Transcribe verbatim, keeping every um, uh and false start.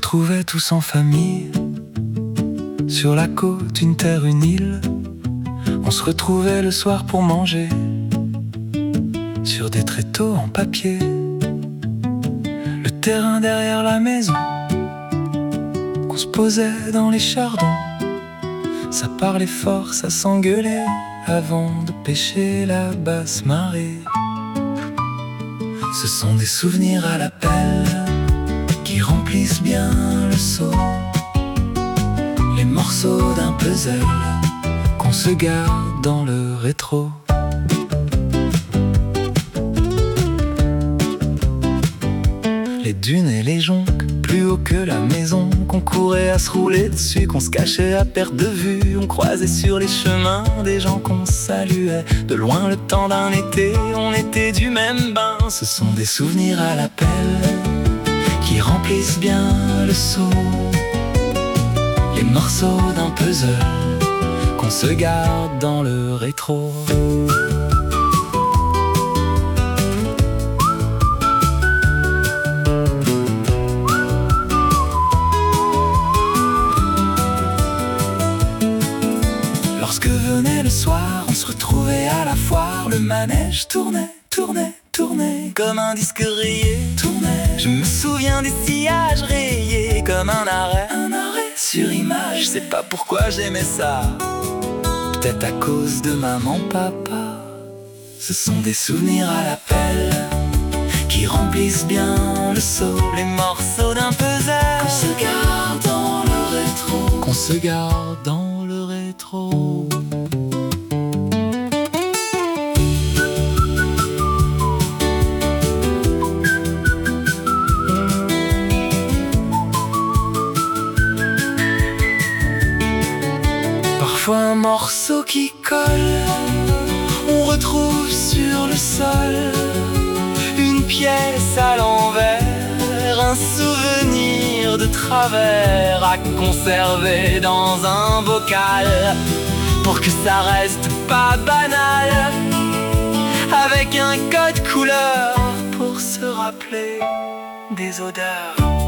retrouvait tous en famille, sur la côte, une terre, une île. On se retrouvait le soir pour manger, sur des tréteaux en papier. Le terrain derrière la maison, qu'on se posait dans les chardons. Ça parlait fort, ça s'engueulait, avant de pêcher la basse marée. Ce sont des souvenirs à la pelle, qui remplissent bien le seau. Les morceaux d'un puzzle, qu'on se garde dans le rétro. Les dunes et les joncs, plus haut que la maison, qu'on courait à se rouler dessus, qu'on se cachait à perte de vue. On croisait sur les chemins des gens qu'on saluait, de loin le temps d'un été, on était du même bain. Ce sont des souvenirs à la pelle, qui remplissent bien le seau. Les morceaux d'un puzzle, qu'on se garde dans le rétro. Lorsque venait le soir, on se retrouvait à la foire. Le manège tournait, tournait, tournait, comme un disque rayé tournait. Je me souviens des sillages rayés, comme un arrêt, un arrêt sur image. Je sais pas pourquoi j'aimais ça, peut-être à cause de maman, papa. Ce sont des souvenirs à la pelle, qui remplissent bien le seau. Les morceaux d'un puzzle, qu'on se garde dans le rétro. Qu'on se garde dans le rétro. Parfois un morceau qui colle, on retrouve sur le sol une pièce à l'envers, un souvenir de travers à conserver dans un bocal, pour que ça reste pas banal, avec un code couleur pour se rappeler des odeurs.